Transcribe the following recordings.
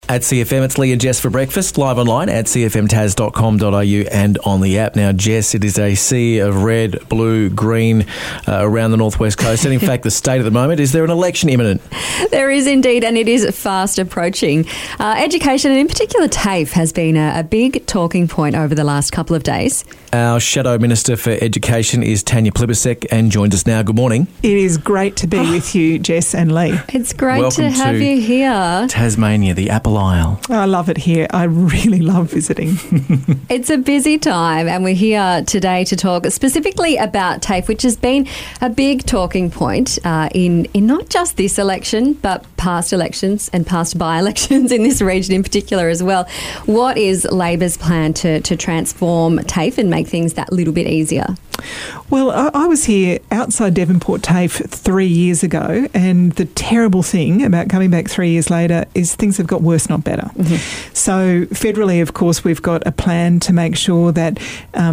At CFM, it's Leah Jess for breakfast, live online at cfmtas.com.au and on the app. Now, Jess, it is a sea of red, blue, green around the northwest coast, and in fact the state at the moment. Is there an election imminent? There is indeed, and it is fast approaching. Education, and in particular TAFE, has been a big talking point over the last couple of days. Our Shadow Minister for Education is Tanya Plibersek and joins us now. Good morning. It is great to be with you, Jess and Lee. It's great Welcome to have you here. Tasmania, the Apple Isle. I love it here. I really love visiting. It's a busy time, and we're here today to talk specifically about TAFE, which has been a big talking point in not just this election, but past elections and past by-elections in this region in particular as well. What is Labor's plan to transform TAFE and make things that little bit easier? Well, I was here outside Devonport TAFE 3 years ago, and the terrible thing about coming back 3 years later is things have got worse, not better. Mm-hmm. So federally, of course, we've got a plan to make sure that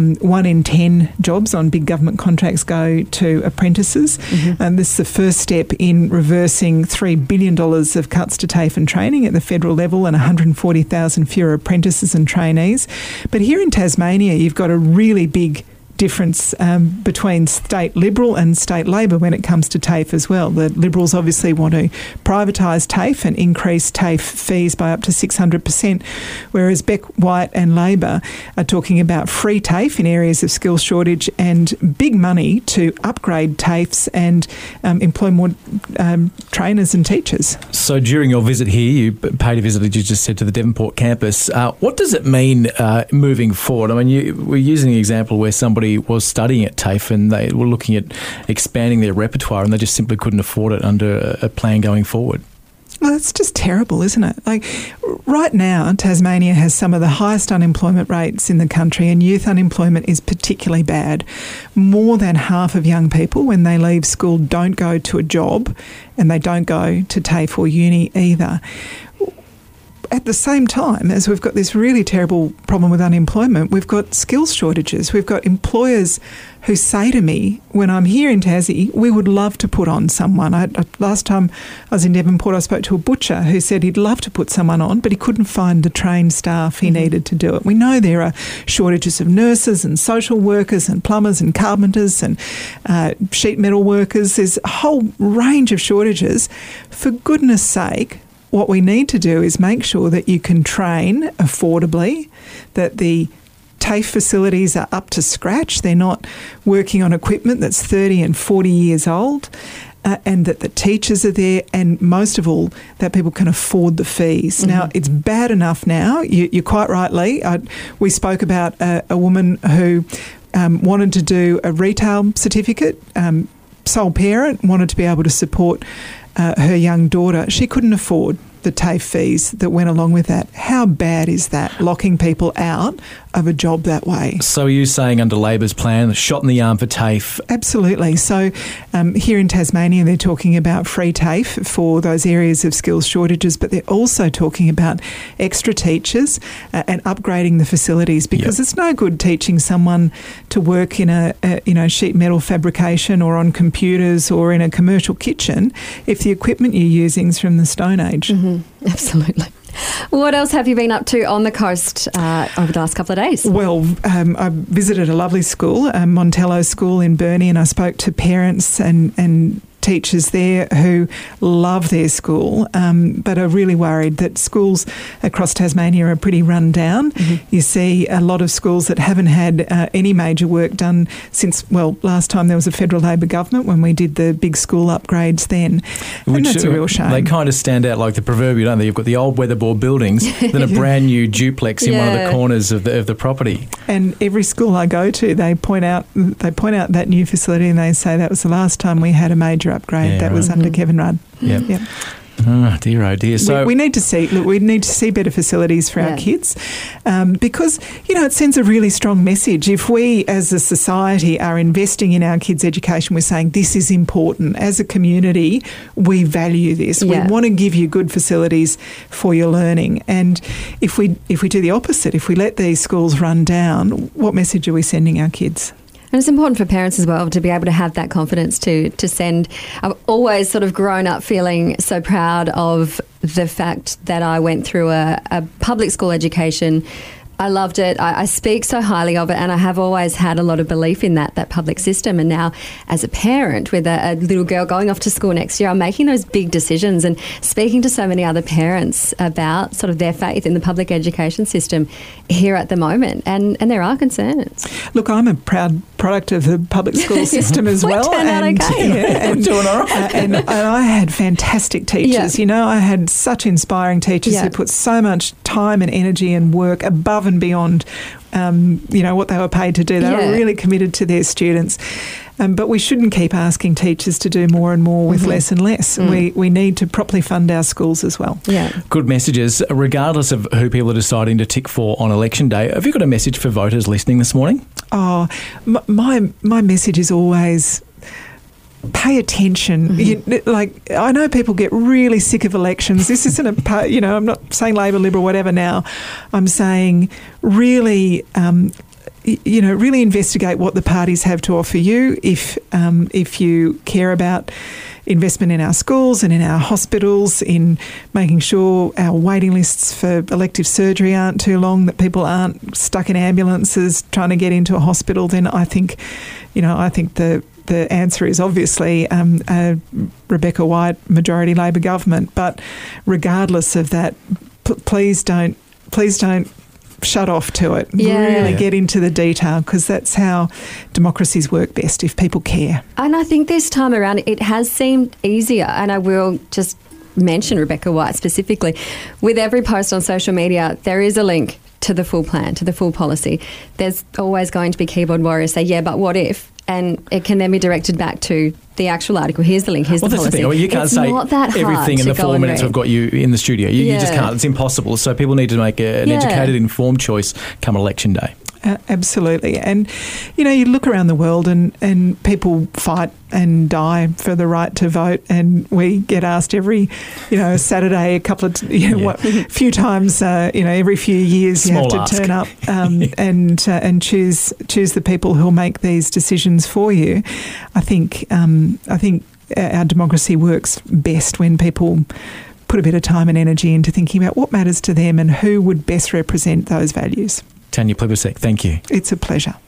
1 in 10 jobs on big government contracts go to apprentices. Mm-hmm. And this is the first step in reversing $3 billion of cuts to TAFE and training at the federal level and 140,000 fewer apprentices and trainees. But here in Tasmania, you've got a really big difference between state Liberal and state Labor when it comes to TAFE as well. The Liberals obviously want to privatise TAFE and increase TAFE fees by up to 600%, whereas Beck White and Labor are talking about free TAFE in areas of skills shortage and big money to upgrade TAFEs and employ more trainers and teachers. So during your visit here, you paid a visit, as you just said, to the Devonport campus. What does it mean moving forward? I mean, we're using the example where somebody was studying at TAFE and they were looking at expanding their repertoire and they just simply couldn't afford it under a plan going forward. Well, it's just terrible, isn't it? Like, right now, Tasmania has some of the highest unemployment rates in the country, and youth unemployment is particularly bad. More than half of young people, when they leave school, don't go to a job, and they don't go to TAFE or uni either. At the same time as we've got this really terrible problem with unemployment, we've got skills shortages. We've got employers who say to me, when I'm here in Tassie, we would love to put on someone. Last time I was in Devonport, I spoke to a butcher who said he'd love to put someone on, but he couldn't find the trained staff he needed to do it. We know there are shortages of nurses and social workers and plumbers and carpenters and sheet metal workers. There's a whole range of shortages. For goodness sake, what we need to do is make sure that you can train affordably, that the TAFE facilities are up to scratch, they're not working on equipment that's 30 and 40 years old, and that the teachers are there, and most of all, that people can afford the fees. Mm-hmm. Now, it's bad enough now. You're quite right, Lee. We spoke about a woman who wanted to do a retail certificate, sole parent, wanted to be able to support her young daughter. She couldn't afford the TAFE fees that went along with that. How bad is that, locking people out of a job that way? So are you saying under Labor's plan, shot in the arm for TAFE? Absolutely. So here in Tasmania, they're talking about free TAFE for those areas of skills shortages, but they're also talking about extra teachers and upgrading the facilities, because it's no good teaching someone to work in a sheet metal fabrication or on computers or in a commercial kitchen if the equipment you're using is from the Stone Age. Mm-hmm. Absolutely. What else have you been up to on the coast over the last couple of days? Well, I visited a lovely school, Montello School in Burnie, and I spoke to parents and teachers there who love their school, but are really worried that schools across Tasmania are pretty run down. Mm-hmm. You see a lot of schools that haven't had any major work done since, last time there was a federal Labor government when we did the big school upgrades then. And that's a real shame. They kind of stand out like the proverbial, don't they? You've got the old weatherboard buildings, then a brand new duplex in one of the corners of the property. And every school I go to, they point out that new facility and they say that was the last time we had a major upgrade. That was under Kevin Rudd. Yep. Oh dear. So we need to see better facilities for our kids, because it sends a really strong message. If we as a society are investing in our kids' education, we're saying this is important. As a community, we value this. We want to give you good facilities for your learning. And if we do the opposite, if we let these schools run down, what message are we sending our kids? And it's important for parents as well to be able to have that confidence to send. I've always sort of grown up feeling so proud of the fact that I went through a public school education. I loved it. I speak so highly of it, and I have always had a lot of belief in that public system. And now, as a parent with a little girl going off to school next year, I'm making those big decisions and speaking to so many other parents about sort of their faith in the public education system here at the moment. And there are concerns. Look, I'm a proud product of the public school system as well. Turned out okay. We're doing all right. And I had fantastic teachers. Yeah. You know, I had such inspiring teachers who put so much time and energy and work above and beyond, what they were paid to do. They were really committed to their students. But we shouldn't keep asking teachers to do more and more with less and less. We need to properly fund our schools as well. Yeah. Good messages, regardless of who people are deciding to tick for on election day. Have you got a message for voters listening this morning? Oh, my message is always pay attention. I know people get really sick of elections. This isn't I'm not saying Labor, Liberal, whatever now. I'm saying really, really investigate what the parties have to offer you. If you care about investment in our schools and in our hospitals, in making sure our waiting lists for elective surgery aren't too long, that people aren't stuck in ambulances trying to get into a hospital, then I think the answer is obviously a Rebecca White majority Labor government. But regardless of that, please don't shut off to it. Really get into the detail, because that's how democracies work best, if people care. And I think this time around it has seemed easier, and I will just mention Rebecca White specifically. With every post on social media, there is a link to the full plan, to the full policy. There's always going to be keyboard warriors say, yeah, but what if? And it can then be directed back to the actual article. Here's the link, here's the policy. That's the thing. Well, you can't say everything in the 4 minutes we've got you in the studio. You just can't. It's impossible. So people need to make an educated, informed choice come election day. Absolutely. And, you look around the world and people fight and die for the right to vote, and we get asked every, Saturday a couple of, few times, every few years Small you have to turn up and choose the people who'll make these decisions for you. I think our democracy works best when people put a bit of time and energy into thinking about what matters to them and who would best represent those values. Tanya Plibersek, thank you. It's a pleasure.